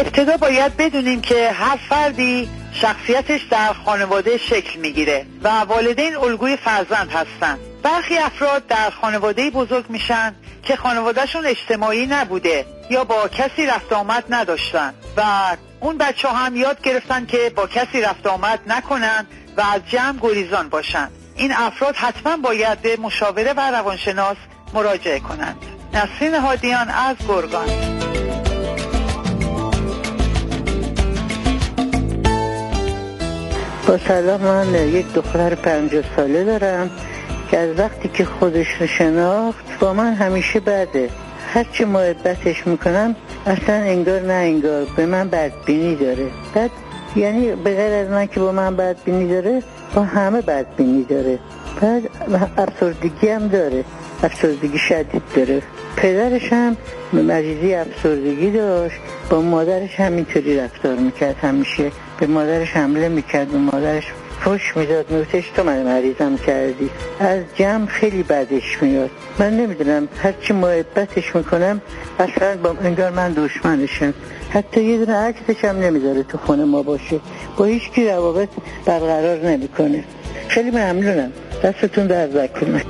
ابتدا باید بدونیم که هر فردی شخصیتش در خانواده شکل میگیره و والدین الگوی فرزند هستن. برخی افراد در خانواده بزرگ میشن که خانوادهشون اجتماعی نبوده یا با کسی رفت آمد نداشتن و اون بچه هم یاد گرفتن که با کسی رفت آمد نکنن و از جمع گریزان باشن. این افراد حتما باید به مشاوره و روانشناس مراجعه کنند. نسرین هادیان از گرگان. با سلام، من یک دختر 50 ساله دارم که از وقتی که خودش رو شناخت با من همیشه بده. هرچی محبتش میکنم اصلا انگار نه انگار به من بدبینی داره. یعنی به غیر از من که با من بدبینی داره با همه بدبینی داره. بعد افسردگی هم داره، افسردگی شدید داره. پدرش هم مریضی افسردگی داشت، با مادرش هم اینطوری رفتار میکرد، همیشه به مادرش حمله میکرد، به مادرش فحش میداد، میگفتش تو من مریضم کردی. از جمع خیلی بدش میاد. من نمیدونم هرچی محبتش میکنم اصلا با انگار من دشمنشم. حتی یه دونه عکسش هم نمیذاره تو خونه ما باشه، با هیچ کی روابط برقرار نمیکنه. خیلی ممنونم، دستتون درد نکنه.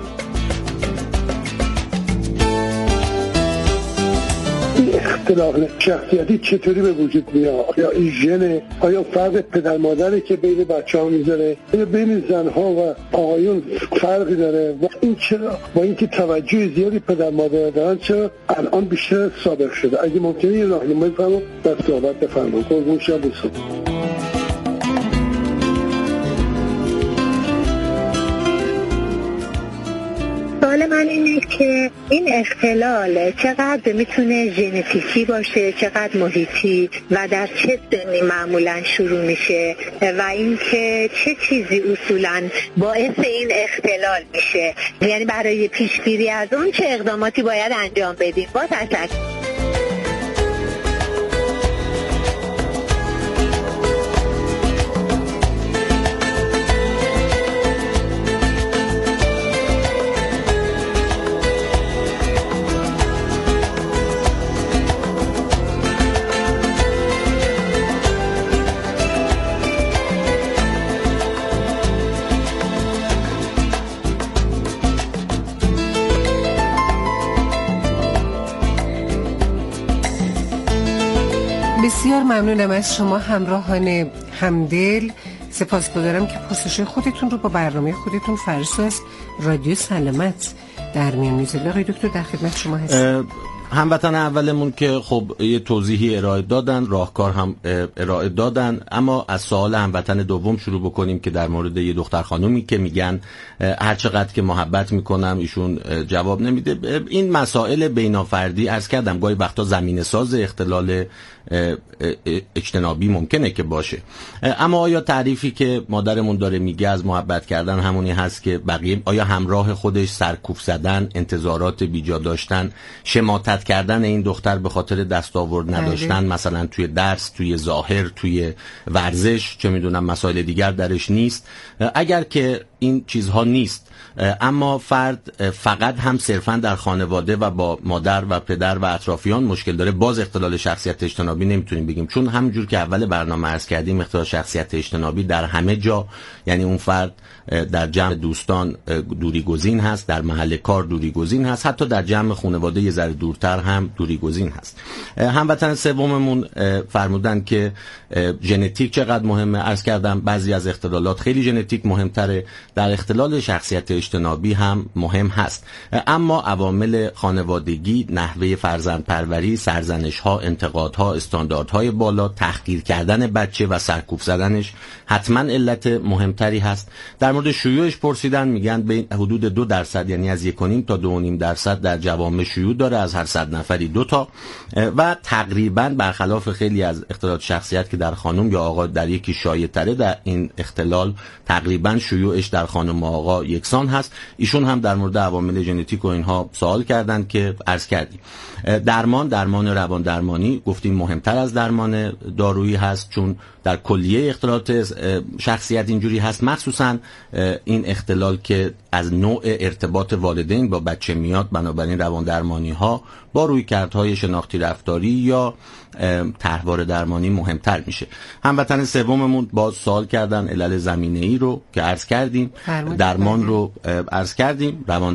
اختلاف شخصیتی چطوری به وجود میاد؟ یا این ژن؟ آیا فرق پدر مادری که بین بچه‌ها میذاره؟ یا بین زنها و آقایون فرقی داره؟ و این چرا با اینکه توجه زیادی پدر مادر دارن چرا الان بیشتر سابق شده؟ اگه ممکنه یه راهنمایی بفرمایید در صحبت بفرمایید. قربون شما بسید. سوال من اینه که این اختلال چقدر میتونه ژنتیکی باشه، چقدر محیطی و در چه سنی معمولا شروع میشه و اینکه چه چیزی اصولا باعث این اختلال میشه، یعنی برای پیشگیری از اون چه اقداماتی باید انجام بدیم. با تشکر. بسیار ممنونم از شما همراهان همدل. سپاسگزارم که پرسش خودتون رو با برنامه خودتون فرسو از رادیو سلامت در میان میذارید. آقای دکتر در خدمت شما هستم. هموطن اولمون که خب یه توضیحی ارائه دادن، راهکار هم ارائه دادن، اما از سوال هموطن دوم شروع بکنیم که در مورد یه دختر خانومی که میگن هر چقدر که محبت میکنم ایشون جواب نمیده. این مسائل بینافردی عرض کردم گاهی وقتا زمینه ساز اختلال اجتنابی ممکنه که باشه، اما آیا تعریفی که مادرمون داره میگه از محبت کردن همونی هست که بقیه؟ آیا همراه خودش سرکوف زدن، انتظارات بیجا داشتن، شماتت کردن این دختر به خاطر دستاورد نداشتن، مثلا توی درس، توی ظاهر، توی ورزش، چه میدونم مسائل دیگر درش نیست؟ اگر که این چیزها نیست اما فرد فقط هم صرفا در خانواده و با مادر و پدر و اطرافیان مشکل داره، باز اختلال شخصیت اجتنابی نمیتونیم بگیم، چون همونجور که اول برنامه عرض کردیم اختلال شخصیت اجتنابی در همه جا، یعنی اون فرد در جمع دوستان دوری گزین هست، در محل کار دوری گزین هست، حتی در جمع خانواده یه ذره دورتر هم دوری گزین هست. هموطن سوممون فرمودن که ژنتیک چقدر مهمه. عرض کردم بعضی از اختلالات خیلی ژنتیک مهمتره، در اختلال شخصیت اجتنابی هم مهم هست، اما عوامل خانوادگی، نحوه فرزندپروری، سرزنش‌ها، انتقادها، استانداردهای بالا، تحقیر کردن بچه و سرکوف زدنش حتما علت مهمتری هست. در مورد شیوعش پرسیدن، میگن به حدود 2%، یعنی از 1.5 تا 2.5% در جوامع شیوع داره، از هر 100 نفری 2 تا، و تقریبا برخلاف خیلی از اختلالات شخصیت که در خانم یا آقا در یکی شایع تره، در این اختلال تقریبا شیوعش در خانم و آقا یکسان هست. ایشون هم در مورد عوامل ژنتیک و اینها سوال کردن که عرض کردیم. درمان روان درمانی گفتیم مهمتر از درمان دارویی هست، چون در کلیه اختلالات شخصیت اینجوری هست، مخصوصا این اختلال که از نوع ارتباط والدین با بچه میاد. بنابراین روان درمانی ها با رویکردهای شناختی رفتاری یا طرحواره درمانی مهمتر میشه. هموطن سوممون باز سوال کردن علل زمینه‌ای رو که عرض کردیم، درمان رو عرض کردیم، روان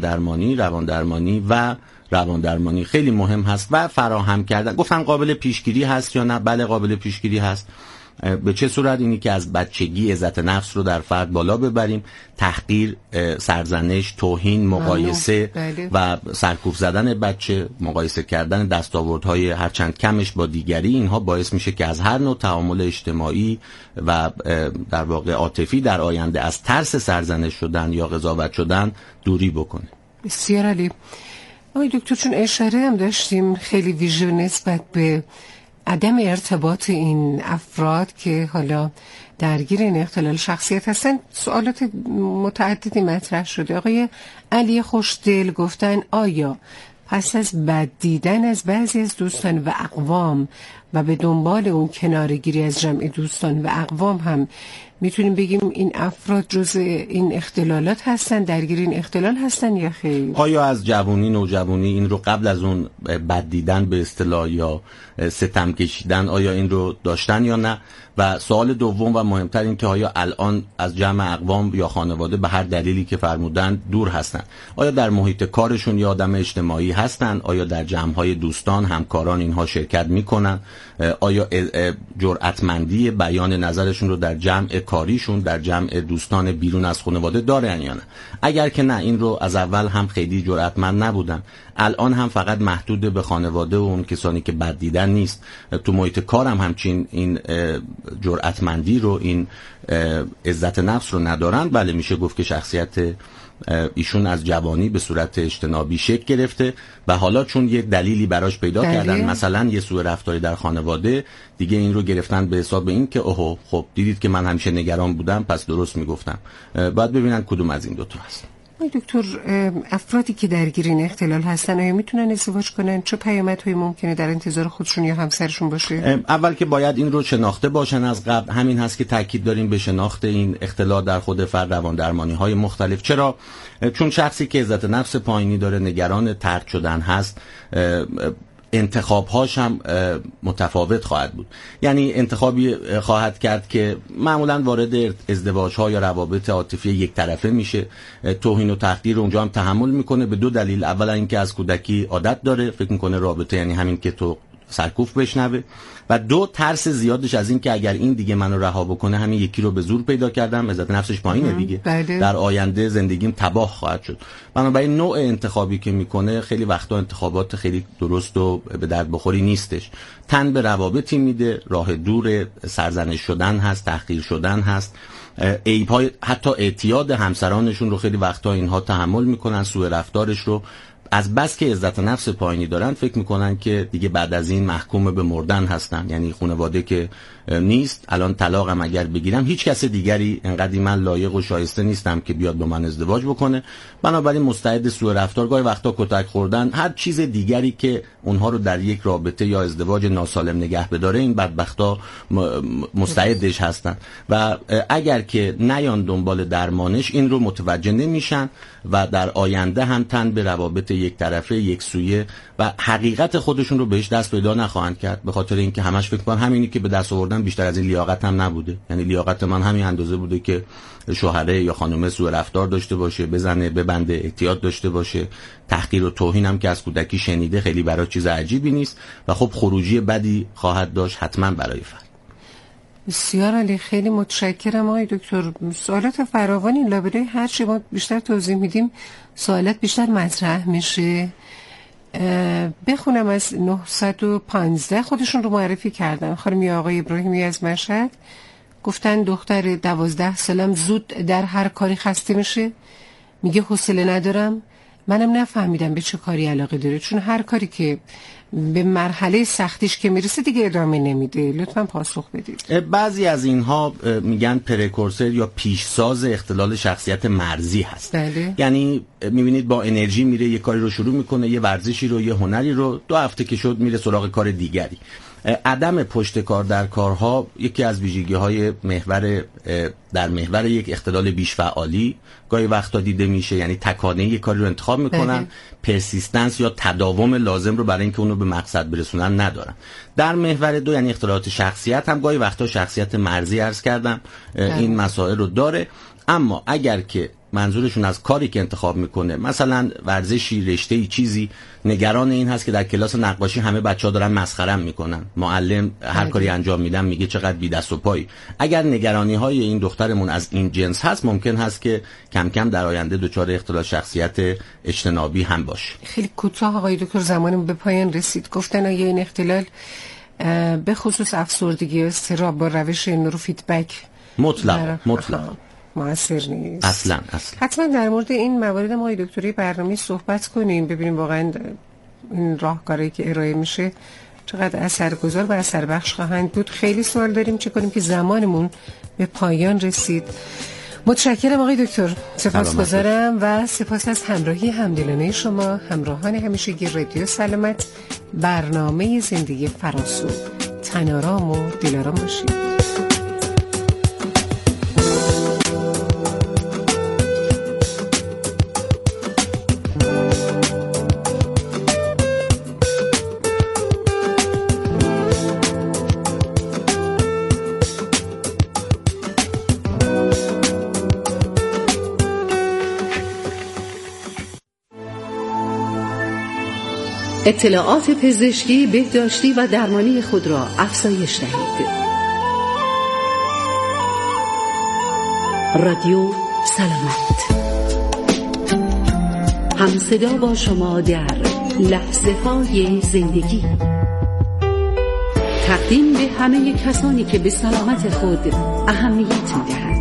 درمانی خیلی مهم هست و فراهم کردن. گفتم قابل پیشگیری هست یا نه؟ بله قابل پیشگیری هست. به چه صورت؟ اینی که از بچگی عزت نفس رو در فرد بالا ببریم. تحقیر، سرزنش، توهین، مقایسه و سرکوف زدن بچه، مقایسه کردن دستاوردهای هرچند کمش با دیگری، اینها باعث میشه که از هر نوع تعامل اجتماعی و در واقع عاطفی در آینده از ترس سرزنش شدن یا قضاوت شدن دوری بکنه. بسیار عالی. آقای دکتر، چون اشاره هم داشتیم خیلی ویژه نسبت به عدم ارتباط این افراد که حالا درگیر این اختلال شخصیت هستن، سوالات متعددی مطرح شده. آقای علی خوشدل گفتن آیا پس از بد دیدن از بعضی از دوستان و اقوام و به دنبال اون کنارگیری از جمع دوستان و اقوام هم میتونیم بگیم این افراد جزء این اختلالات هستن، درگیر این اختلال هستن یا خیر؟ آیا از جوانی، نوجوانی این رو قبل از اون بد دیدن به اصطلاح یا ستم کشیدن آیا این رو داشتن یا نه؟ و سوال دوم و مهمتر این که آیا الان از جمع اقوام یا خانواده به هر دلیلی که فرمودن دور هستن؟ آیا در محیط کارشون یا آدم اجتماعی هستن؟ آیا در جمع‌های دوستان، همکاران اینها شرکت میکنن؟ آیا جرأتمندی بیان نظرشون رو در جمع کاریشون، در جمع دوستان بیرون از خانواده دارن یا نه؟ اگر که نه، این رو از اول هم خیلی جرأتمند نبودن، الان هم فقط محدود به خانواده و اون کسانی که بد دیدن نیست، تو محیط کار هم همچین این جرأتمندی رو، این عزت نفس رو ندارن. بله میشه گفت که شخصیت ایشون از جوانی به صورت اجتنابی شکل گرفته و حالا چون یک دلیلی براش پیدا کردن، مثلا یه سوء رفتاری در خانواده، دیگه این رو گرفتن به حساب این که اوه خب دیدید که من همیشه نگران بودم پس درست میگفتم. باید ببینن کدوم از این دوتا هست. دکتر، افرادی که درگیر این اختلال هستن آیا میتونن ازدواج کنن؟ چه پیامدهایی ممکنه در انتظار خودشون یا همسرشون باشه؟ اول که باید این رو شناخته باشن از قبل. همین هست که تاکید داریم به شناخت این اختلال در خود فرد، روان درمانی های مختلف. چرا؟ چون شخصی که عزت نفس پایینی داره، نگران طرد شدن هست، انتخابهاش هم متفاوت خواهد بود. یعنی انتخابی خواهد کرد که معمولا وارد ازدواج‌ها یا روابط عاطفی یک طرفه میشه. توهین و تحقیر اونجا هم تحمل میکنه به دو دلیل. اولا اینکه از کودکی عادت داره، فکر میکنه رابطه یعنی همین که تو سرکوف بشنوه، و دو، ترس زیادش از این که اگر این دیگه منو رها بکنه همین یکی رو به زور پیدا کردم، عزت نفسش پایینه دیگه، در آینده زندگیم تباه خواهد شد. بنابراین نوع انتخابی که میکنه خیلی وقتا انتخابات خیلی درست و به درد بخوری نیستش. تن به روابطی میده، راه دور سرزنش شدن هست، تحقیر شدن هست، عیب‌های حتی اعتیاد همسرانشون رو خیلی وقتا اینها تحمل میکنن، سوء رفتارش رو. از بس که عزت نفس پایینی دارن فکر میکنن که دیگه بعد از این محکوم به مردن هستن. یعنی خانواده که نیست، الان طلاقم اگر بگیرم هیچ کس دیگری انقدر من لایق و شایسته نیستم که بیاد با من ازدواج بکنه. بنابراین مستعد سوء رفتار، گاهی وقتا کتک خوردن، هر چیز دیگری که اونها رو در یک رابطه یا ازدواج ناسالم نگه بداره، این بدبختا مستعدش هستن و اگر که نیان دنبال درمانش این رو متوجه نمیشن و در آینده هم تن به روابط یک طرفه، یک سویه و حقیقت خودشون رو بهش دست پیدا نخواهند کرد، به خاطر اینکه همش فکر کنن همینی که به دست آوردن بیشتر از این لیاقت هم نبوده. یعنی لیاقت من همین اندازه بوده که شوهره یا خانم سوء رفتار داشته باشه، بزنه، ببنده، اعتیاد داشته باشه، تحقیر و توهین هم که از کودکی شنیده خیلی برای چیز عجیبی نیست و خب خروجی بدی خواهد داشت حتما برای فرد. بسیار عالی، خیلی متشکرم آقای دکتر. سوالات فراوانی، لابلای هر چی ما بیشتر توضیح میدیم سوالات بیشتر مطرح میشه. بخونم از 915 خودشون رو معرفی کردن. خانم یا آقای ابراهیمی از مشهد گفتن دختر 12 سالم زود در هر کاری خسته میشه، میگه حوصله ندارم. منم نفهمیدم به چه کاری علاقه داره، چون هر کاری که به مرحله سختیش که میرسه دیگه ادامه نمیده؟ لطفاً پاسخ بدید. بعضی از اینها میگن پرکورسر یا پیشساز اختلال شخصیت مرزی هست. بله. یعنی میبینید با انرژی میره یه کاری رو شروع میکنه، یه ورزشی رو، یه هنری رو، 2 هفته که شد میره سراغ کار دیگری. عدم پشت کار در کارها یکی از ویژگی‌های در محور یک اختلال بیش فعالی گاهی وقتا دیده میشه. یعنی تکانه یک کاری رو انتخاب میکنن، پرسیستنس یا تداوم لازم رو برای اینکه اونو به مقصد برسونن ندارن. در محور 2 یعنی اختلالات شخصیت هم گاهی وقتا شخصیت مرزی عرض کردم این مسائل رو داره. اما اگر که منظورشون از کاری که انتخاب میکنه، مثلا ورزشی، رشته‌ای، چیزی، نگران این هست که در کلاس نقاشی همه بچه‌ها دارن مسخره‌ام میکنن، معلم هر کاری انجام میدن میگه چقدر بی دست و پایی. اگر نگرانی‌های این دخترمون از این جنس هست، ممکن هست که کم کم در آینده دچار اختلال شخصیت اجتنابی هم باشه. خیلی کوتاه آقای دکتر، زمانم به پایان رسید. گفتن آیا این اختلال به خصوص افسردگی و اضطراب با روش نورو فیدبک مطلق موثر نیست؟ اصلا. حتما در مورد این موارد ما آقای دکتری برنامه صحبت کنیم، ببینیم واقعا این راهکاری که ارائه میشه چقدر اثرگذار و اثر بخش خواهند بود. خیلی سوال داریم، چه کنیم که زمانمون به پایان رسید. متشکرم آقای دکتر، سپاسگزارم و سپاس از همراهی همدلانه شما، همراهان همیشگی رادیو سلامت، برنامه زندگی فراسو. تن‌آرام و دل‌آرام باشید. اطلاعات پزشکی، بهداشتی و درمانی خود را افزایش دهید. رادیو سلامت، همصدا با شما در لحظه های زندگی. تقدیم به همه کسانی که به سلامت خود اهمیت می‌دهند.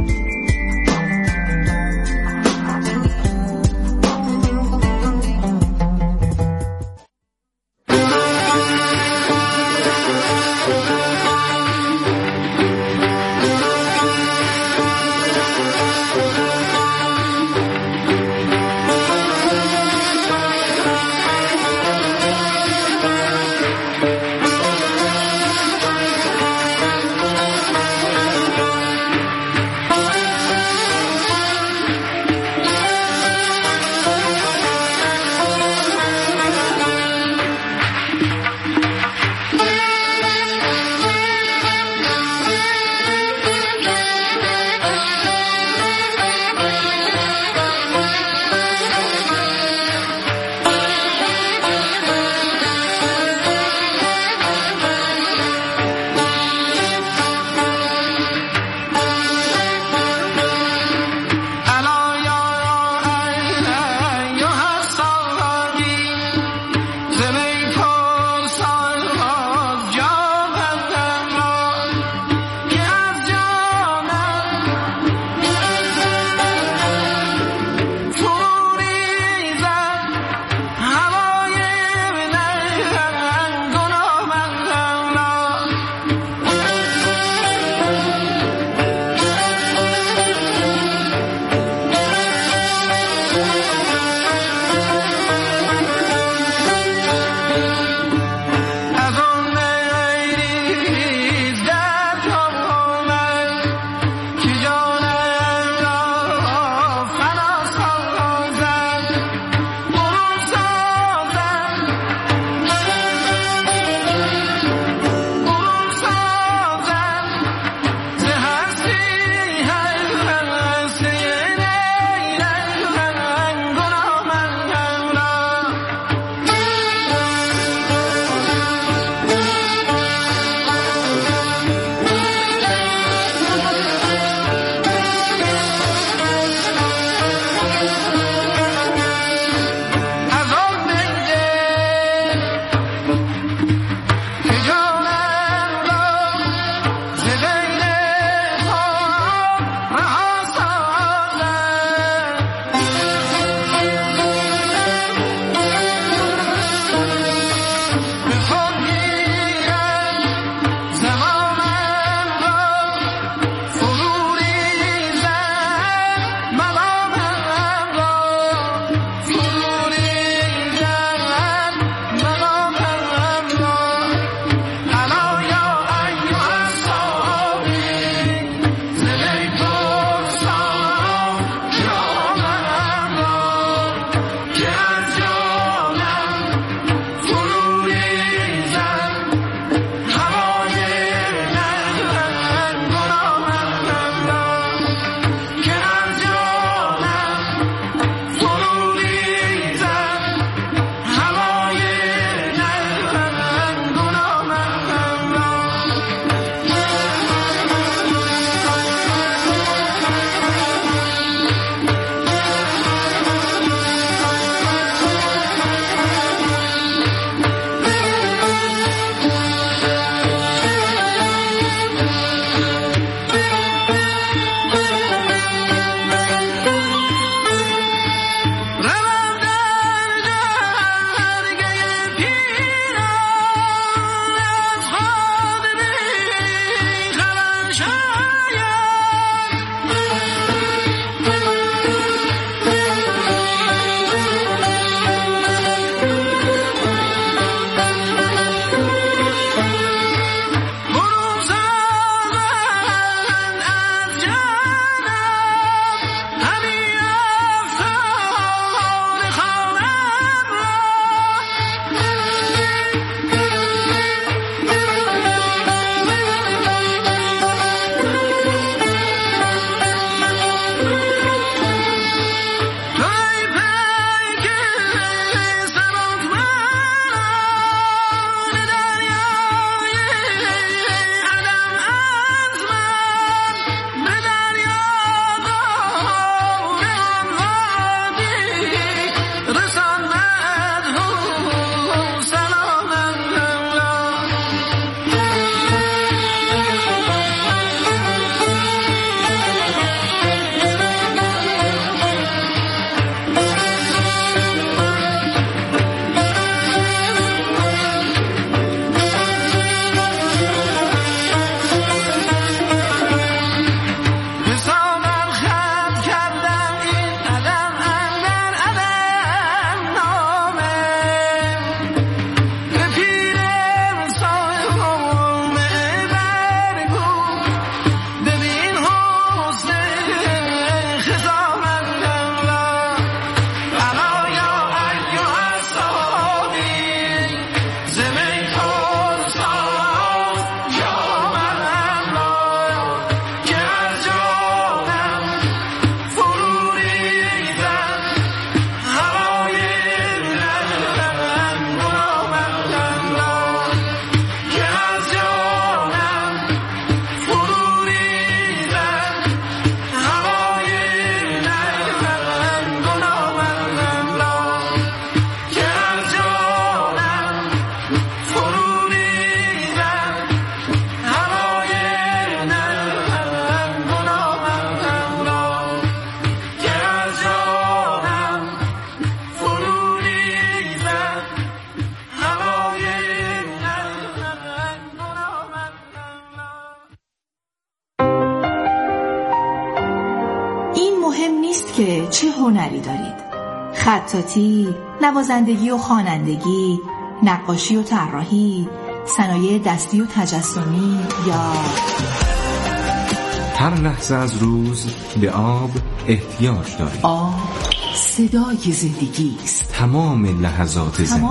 هنری دارید؟ خطاطی، نوازندگی و خوانندگی، نقاشی و طراحی، صنایع دستی و تجسمی یا هر لحظه از روز به آب احتیاج دارید. آب صدای زندگی است. تمام لحظات زندگی.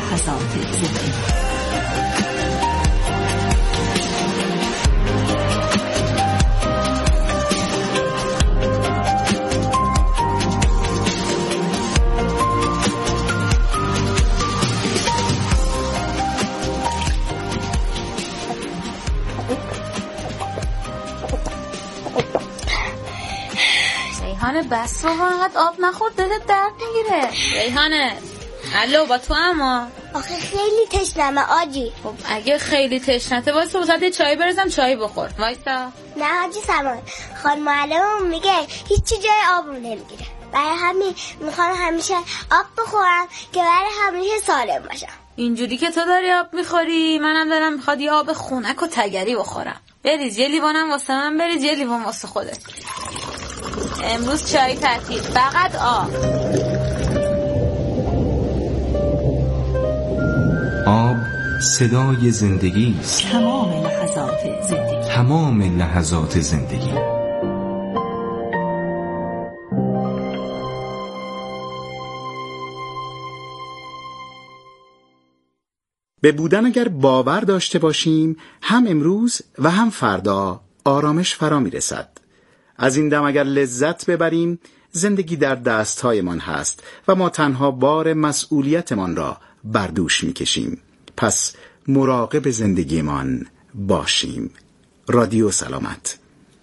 ریحانه بس رو انقدر آب نخور، دلت درد میگیره. ریحانه الو با تو اما آخه خیلی تشنمه آجی. خب اگه خیلی تشنته واسه واسه چای برزم چای بخور. وایسا. نه حاجی سامان، خانم معلمم میگه هیچی جای آبم نمیگیره، برای همین میخوام همیشه آب بخورم که برای همیشه سالم باشم. اینجوری که تو داری آب میخوری منم دارم میخواد یه آب خنک و تگری بخورم. بریز یه لیوانم واسه من، بریز یه لیوان واسه خودت. امروز چای تعطیل، فقط آب. آب صدای زندگی است. تمام لحظات زندگی. تمام لحظات زندگی. به بودن اگر باور داشته باشیم، هم امروز و هم فردا آرامش فرا می رسد. از این دم اگر لذت ببریم، زندگی در دستهایمان هست و ما تنها بار مسئولیتمان را بر دوش می کشیم. پس مراقب زندگیمان باشیم. رادیو سلامت.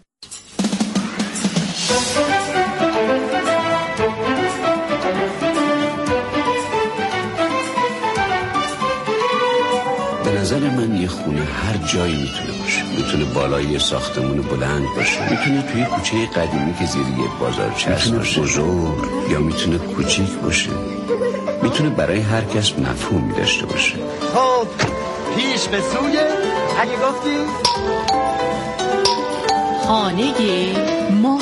به نظر من یه خونه هر جایی میتونه باشه. میتونه بالای یه ساختمون بلند باشه، میتونه توی کوچه قدیمی که زیر یه بازارچه باشه، بزرگ یا میتونه کوچیک باشه. میتونه برای هر کس مفهومی داشته باشه. خب پیش به سوی اگه گفتی خانه ما.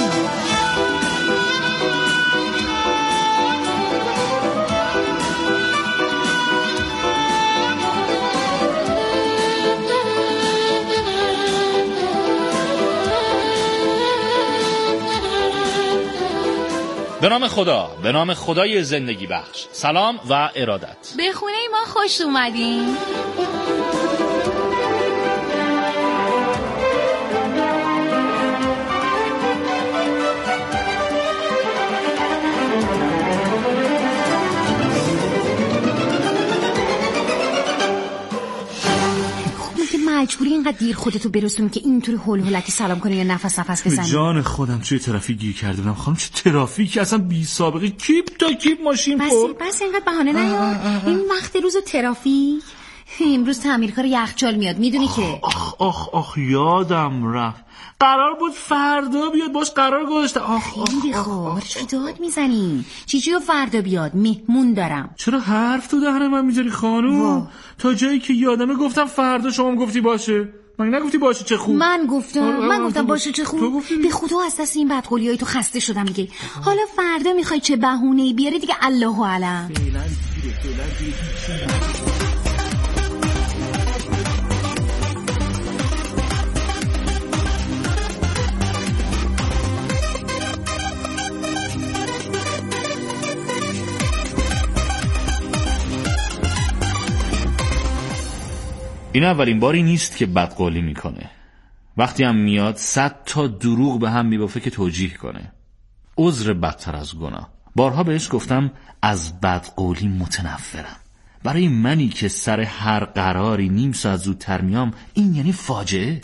به نام خدا، به نام خدای زندگی بخش. سلام و ارادت. به خونه ما خوش اومدین. مجبوری اینقدر دیر خودتو برسونی که اینطوری هول هولکی سلام کنی یا نفس بزنی؟ جان خودم توی ترافیک گیر کرده بودم خانم. چه ترافیکی اصلا بی سابقه، کیپ تا کیپ ماشین پر. بس اینقدر بهانه نیار. این وقت روز ترافیک. امروز تعمیرکار یخچال میاد، میدونی که. آخ یادم رفت. قرار بود فردا بیاد، باش قرار گذاشته. خیلی خوب. چی داد میزنی؟ چیو فردا بیاد؟ مهمون دارم. چرا حرف تو دهن من میذاری خانوم؟ تا جایی که یادمه گفتم فردا، شما گفتی باشه. من نگفتی باشه چه خوب. من گفتم باشه چه خوب. به خدا از دست این بدقولیای تو خسته شدم دیگه. حالا فردا میخوای چه بهونه‌ای بیاری دیگه، الله اعلم. این اولین باری نیست که بدقولی میکنه. وقتی هم میاد 100 تا دروغ به هم میبافه که توجیه کنه. عذر بدتر از گناه. بارها بهش گفتم از بدقولی متنفرم. برای منی که سر هر قراری نیم ساعت زودتر میام، این یعنی فاجعه.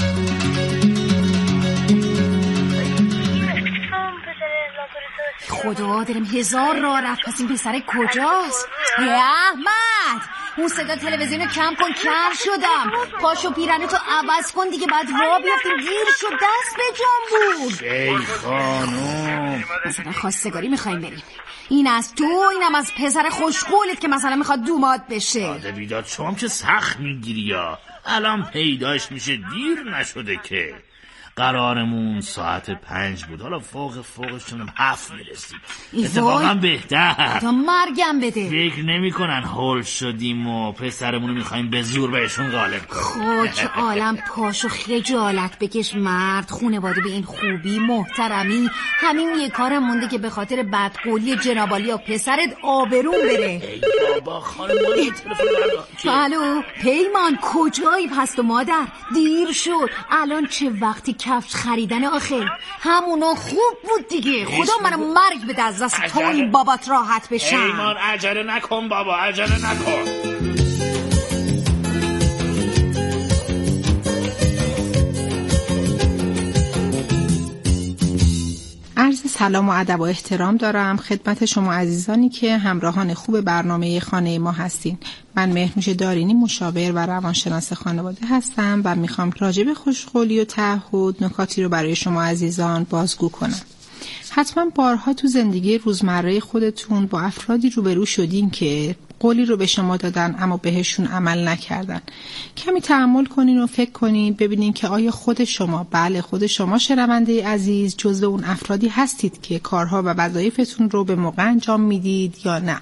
خدا دارم هزار راه رفت، پس این پسر کجاست؟ احمد، اون صدا تلویزیونو کم کن، کم شدم. پاشو پیرنه تو عوض کن دیگه، بعد راه بیافتیم. دیر شد، دست به جام بود. ای خانوم، مثلا خواستگاری میخوایم بریم. این از تو، اینم از پسر خوشقولت که مثلا میخواد دوماد بشه. داده بیداد شما که سخت میگیری یا الان پیداش میشه، دیر نشده که. قرارمون ساعت 5 بود، حالا فوقشونم 7 میرسیم. اتفاقا بهتر تا مرگم بده. فکر نمی کنن هول شدیم و پسرمونو میخواییم به زور بهشون غالب کنیم. خاک عالم پاشو خجالت بکش مرد. خونواده به این خوبی محترمی، همین یه کارم مونده که به خاطر بدقولی جنابالی و پسرت آبرون بره. ای بابا خانم مالی تلفن بردا. الو پیمان کجایی پس مادر؟ دیر شد. الان چه وقتی کفش خریدن آخه؟ همونا خوب بود دیگه. خدا منو مرگ بده از دست تو این بابات راحت بشم. پیمان عجله نکن بابا، عجله نکن. عرض سلام و ادب و احترام دارم خدمت شما عزیزانی که همراهان خوب برنامه خانه ما هستین. من مهرنوش دارینی مشاور و روانشناس خانواده هستم و میخوام راجع به خوشقولی و تعهد نکاتی رو برای شما عزیزان بازگو کنم. حتما بارها تو زندگی روزمره خودتون با افرادی روبرو شدین که قولی رو به شما دادن اما بهشون عمل نکردن. کمی تأمل کنین و فکر کنین ببینین که آیا خود شما شنونده عزیز جزو اون افرادی هستید که کارها و وظایفتون رو به موقع انجام میدید یا نه.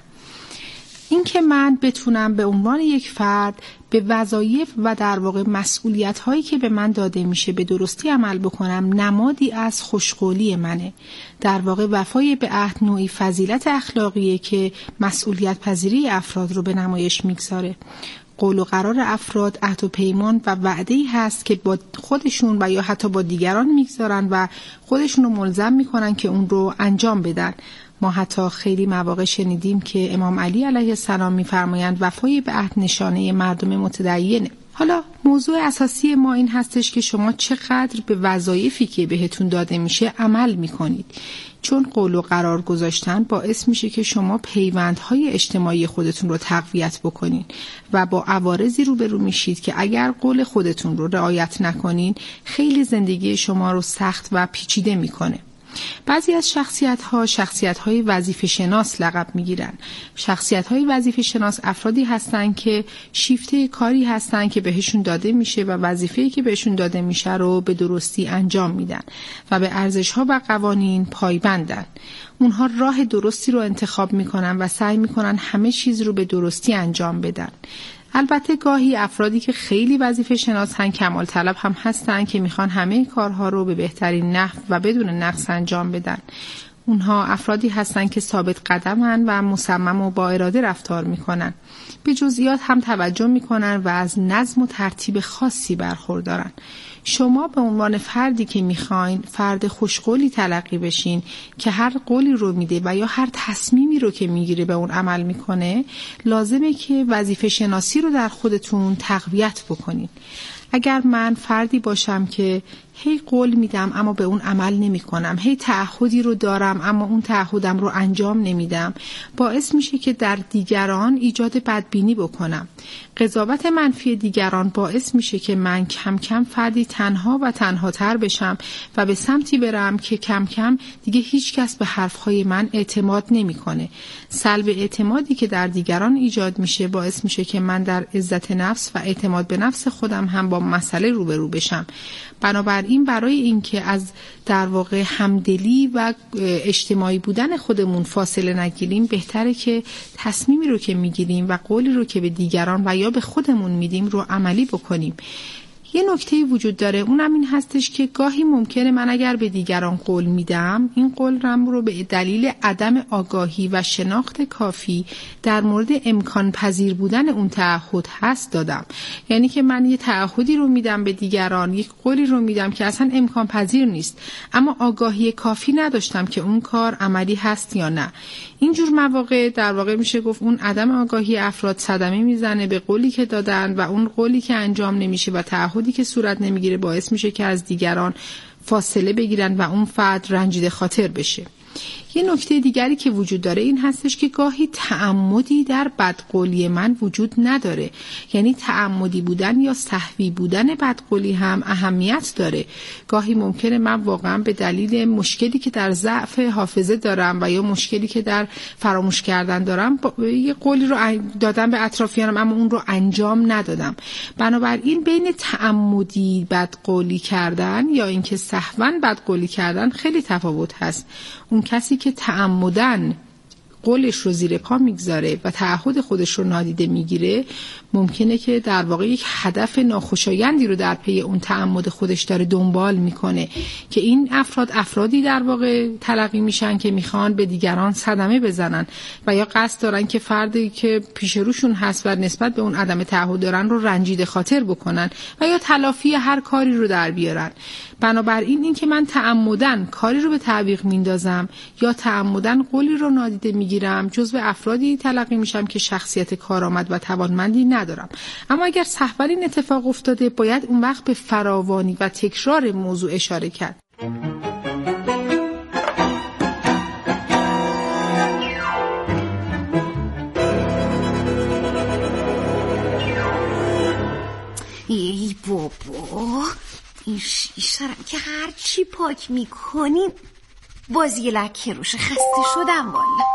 این که من بتونم به عنوان یک فرد به وظایف و در واقع مسئولیت هایی که به من داده میشه به درستی عمل بکنم نمادی از خوشقولی منه. در واقع وفای به عهد نوعی فضیلت اخلاقیه که مسئولیت پذیری افراد رو به نمایش میگذاره. قول و قرار افراد عهد و پیمان و وعده‌ای هست که با خودشون و یا حتی با دیگران میگذارن و خودشون رو ملزم میکنن که اون رو انجام بدن. ما حتی خیلی مواقع شنیدیم که امام علی علیه السلام میفرمایند وفای به عهد نشانه مردم متدینه. حالا موضوع اساسی ما این هستش که شما چقدر به وظایفی که بهتون داده میشه عمل میکنید. چون قول و قرار گذاشتن باعث میشه که شما پیوندهای اجتماعی خودتون رو تقویت بکنین و با عوارضی روبرو میشید که اگر قول خودتون رو رعایت نکنین خیلی زندگی شما رو سخت و پیچیده میکنه. بعضی از شخصیت‌های وظیفه شناس لقب می‌گیرن. شخصیت‌های وظیفه شناس افرادی هستن که شیفته کاری هستن که بهشون داده میشه و وظیفه‌ای که بهشون داده میشه رو به درستی انجام میدن و به ارزش‌ها و قوانین پایبندن. اونها راه درستی رو انتخاب میکنن و سعی میکنن همه چیز رو به درستی انجام بدن. البته گاهی افرادی که خیلی وظیفه شناسن کمال طلب هم هستن که میخوان همه کارها رو به بهترین نحو و بدون نقص انجام بدن. اونها افرادی هستن که ثابت قدمن و مصمم و با اراده رفتار میکنن. به جزئیات هم توجه میکنن و از نظم و ترتیب خاصی برخوردارن. شما به عنوان فردی که میخواین فرد خوشقولی تلقی بشین که هر قولی رو میده و یا هر تصمیمی رو که میگیره به اون عمل میکنه، لازمه که وظیفه شناسی رو در خودتون تقویت بکنین. اگر من فردی باشم که هی قول میدم اما به اون عمل نمی کنم، هی تعهدی رو دارم اما اون تعهدم رو انجام نمیدم، باعث میشه که در دیگران ایجاد بدبینی بکنم. قضاوت منفی دیگران باعث میشه که من کم کم فردی تنها و تنها تر بشم و به سمتی برم که کم کم دیگه هیچ کس به حرفهای من اعتماد نمیکنه. سلب اعتمادی که در دیگران ایجاد میشه باعث میشه که من در عزت نفس و اعتماد به نفس خودم هم با مسئله روبرو بشم. بنابراین برای اینکه از در واقع همدلی و اجتماعی بودن خودمون فاصله نگیریم، بهتره که تصمیمی رو که میگیریم و قولی رو که به دیگران و یا به خودمون میدیم رو عملی بکنیم. یه نکته وجود داره، اونم این هستش که گاهی ممکنه من اگر به دیگران قول میدم، این قولم رو به دلیل عدم آگاهی و شناخت کافی در مورد امکان پذیر بودن اون تعهد هست دادم. یعنی که من یه تعهدی رو میدم به دیگران، یک قولی رو میدم که اصلا امکان پذیر نیست، اما آگاهی کافی نداشتم که اون کار عملی هست یا نه. اینجور مواقع در واقع میشه گفت اون عدم آگاهی افراد صدمه میزنه به قولی که دادن و اون قولی که انجام نمیشه و تعهدی که صورت نمیگیره باعث میشه که از دیگران فاصله بگیرن و اون فرد رنجیده خاطر بشه. یه نکته دیگری که وجود داره این هستش که گاهی تعمدی در بدقولی من وجود نداره. یعنی تعمدی بودن یا سهوی بودن بدقولی هم اهمیت داره. گاهی ممکنه من واقعا به دلیل مشکلی که در ضعف حافظه دارم و یا مشکلی که در فراموش کردن دارم یه قولی رو دادم به اطرافیانم اما اون رو انجام ندادم. بنابراین بین تعمدی بدقولی کردن یا اینکه سهواً بدقولی کردن خیلی تفاوت هست. اون کسی که تعمداً قولش رو زیر پا میگذاره و تعهد خودش رو نادیده میگیره ممکنه که در واقع یک هدف ناخوشایندی رو در پی اون تعمد خودش داره دنبال میکنه که این افرادی در واقع تلقی میشن که میخوان به دیگران صدمه بزنن و یا قصد دارن که فردی که پیش روشون هست و نسبت به اون عدم تعهد دارن رو رنجیده خاطر بکنن و یا تلافی هر کاری رو در بیارن. بنابراین این که من تعمدن کاری رو به تعویق میندازم یا تعمدن قولی رو نادیده میگیرم جزو افرادی تلقی میشم که شخصیت کارآمد و توانمندی ندارم. اما اگر سهواً این اتفاق افتاده باید اون وقت به فراوانی و تکرار موضوع اشاره کرد. ای بابا این شیشترم که هر چی پاک میکنیم بازی لکه روش خسته شدم والا.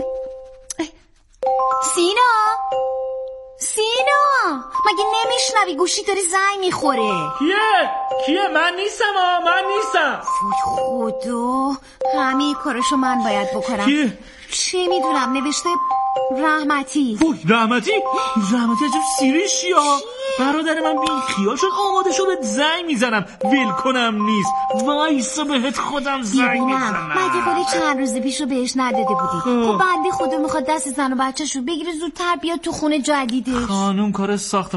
سینا مگه نمیشنوی گوشی داره زنگ میخوره؟ کیه؟ من نیستم. وای خدا همه کارشو من باید بکنم. کیه؟ چه میدونم نوشته رحمتی. رحمتی عجب سیریشی ها. برادر من بی خیال شد آماده شد بهت زنگ میزنم ول کنم نیست. وایسا بهت خودم زنگ میزنم. مگه خودی چند روز پیش رو بهش نداده بودی؟ خب بنده خدا میخواد دست زن و بچه‌شو بگیره زودتر بیاد تو خونه جدیدش. خانوم کار ساخت